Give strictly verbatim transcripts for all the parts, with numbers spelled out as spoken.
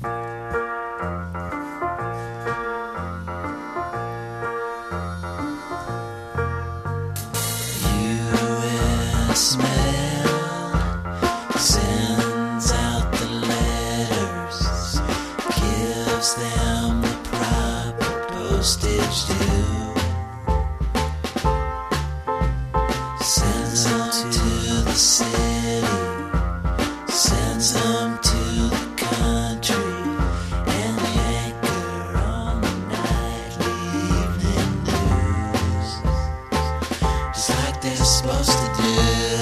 Sends out the letters, gives them the proper postage due, sends them to the city, sends them to the country, and the anchor on the nightly evening news, just like they're supposed to do.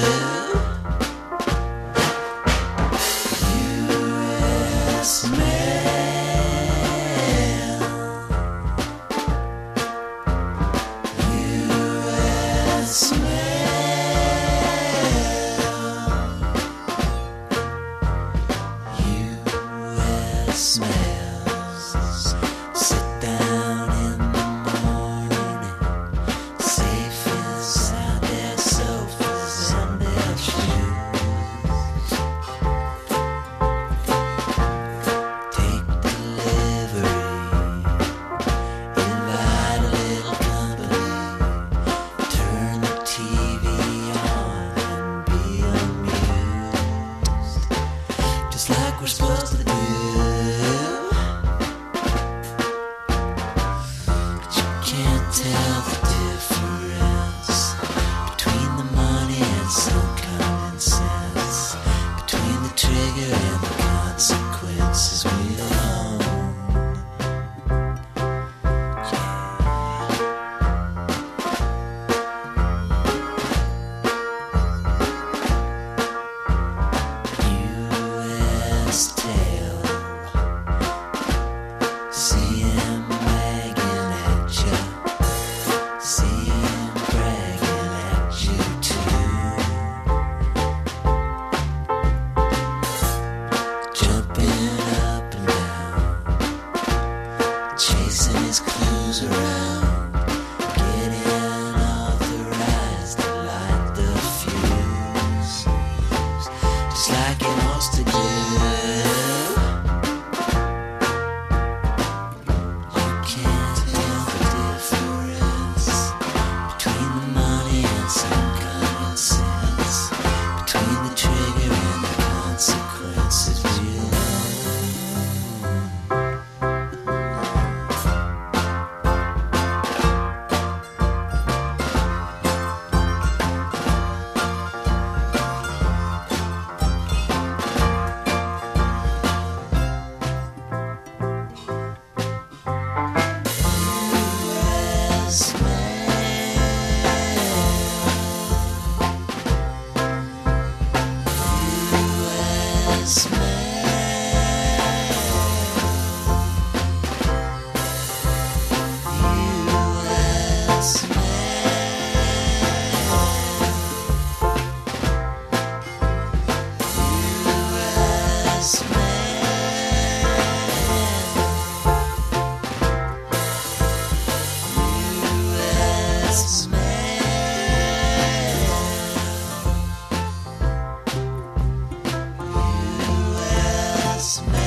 Smells. Sit down in the morning, safe inside their sofas and their shoes. Take delivery, invite a little company, turn the T V on and be amused, just like we're supposed to do. Tell the difference between the money and some common sense, between the trigger and the consequences we own. Yeah. U S Tale. See him wagging at ya. See him bragging at you too, jumping up and down, chasing his clues around, getting authorized to light the fuse, just like he wants to do. Smell.